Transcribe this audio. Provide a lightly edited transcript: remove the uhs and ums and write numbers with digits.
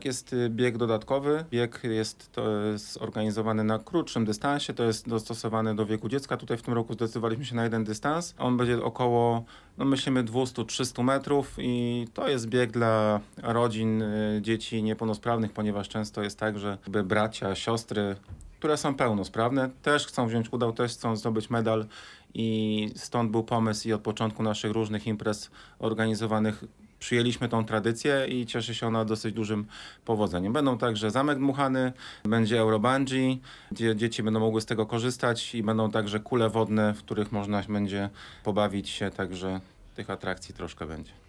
Jest bieg dodatkowy. Bieg jest zorganizowany na krótszym dystansie, to jest dostosowane do wieku dziecka. Tutaj w tym roku zdecydowaliśmy się na jeden dystans. On będzie około, myślimy 200-300 metrów i to jest bieg dla rodzin, dzieci niepełnosprawnych, ponieważ często jest tak, że bracia, siostry, które są pełnosprawne, też chcą wziąć udział, też chcą zdobyć medal i stąd był pomysł i od początku naszych różnych imprez organizowanych przyjęliśmy tą tradycję i cieszy się ona dosyć dużym powodzeniem. Będą także zamek dmuchany, będzie Eurobungee, gdzie dzieci będą mogły z tego korzystać i będą także kule wodne, w których można będzie pobawić się, także tych atrakcji troszkę będzie.